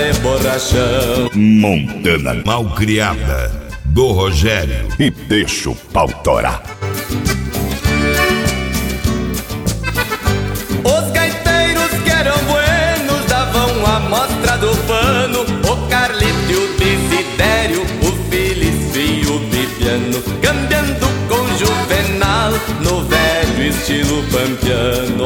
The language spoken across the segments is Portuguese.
de borrachão. Montana Malcriada, do Rogério. E deixa o pau torar. Os gaiteiros que eram buenos davam a mostra do pano. O Carlito e o Desidério, o Felício e o Bibiano, cambiando com Juvenal no velho estilo pampiano.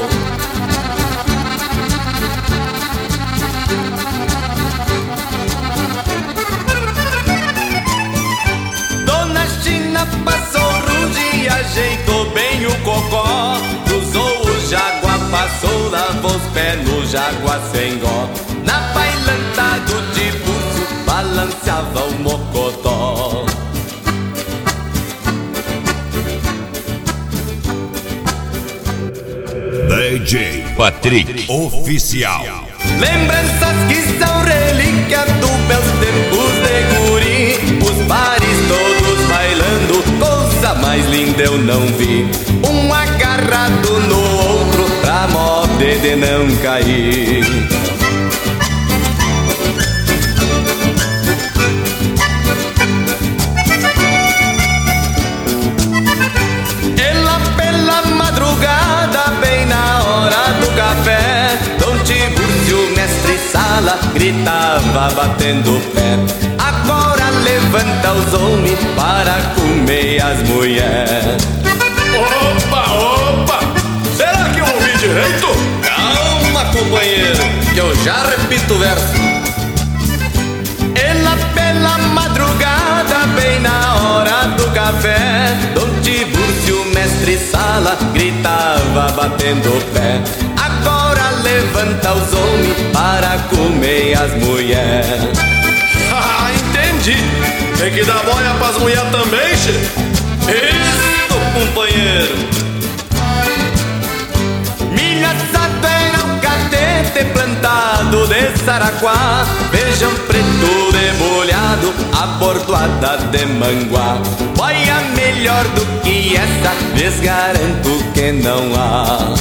Dona China passou rude e ajeitou bem o cocó. Cruzou o Jaguar, passou, lavou os pés no Jaguar sem gó. Na bailanta do Tiburcio balanceava o mocotó. DJ Patrick Oficial. Lembranças que são relíquia dos meus tempos de guri. Os bares todos bailando, coisa mais linda eu não vi. Um agarrado no outro pra moda de não cair. Ela pela madrugada, bem na hora do café, Dom Tiburcio, mestre sala, gritava batendo o pé: agora levanta os homens para comer as mulheres. Opa, opa! Será que eu ouvi direito? Calma, companheiro, que eu já repito o verso. Ela pela madrugada, bem na hora do café, Dom Tiburcio, mestre sala, gritava batendo o pé: agora levanta os homens para comer as mulheres. Ah, entendi! Tem que dar boia pras mulheres também, che? Isso, companheiro! Milho assado era um catete plantado de Saraquá, feijão preto debulhado, abordoada de manguá. Boia melhor do que essa, lhes garanto que não há.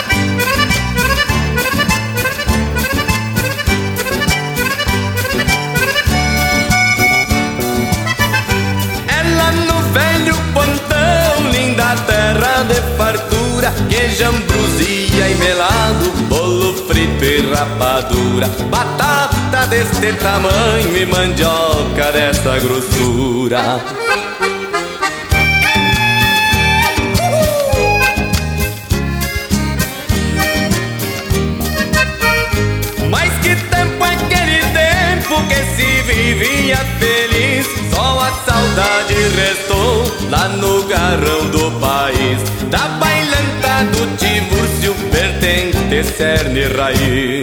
Ela no velho pontão, linda terra de fartura, queijo, ambrosia e melado, bolo frito e rapadura, batata deste tamanho e mandioca dessa grossura. Mas que tempo é aquele tempo que se vivia feliz, só a saudade restou lá no garrão do país, da bailanta do Tiburcio, vertente, cerne e raiz.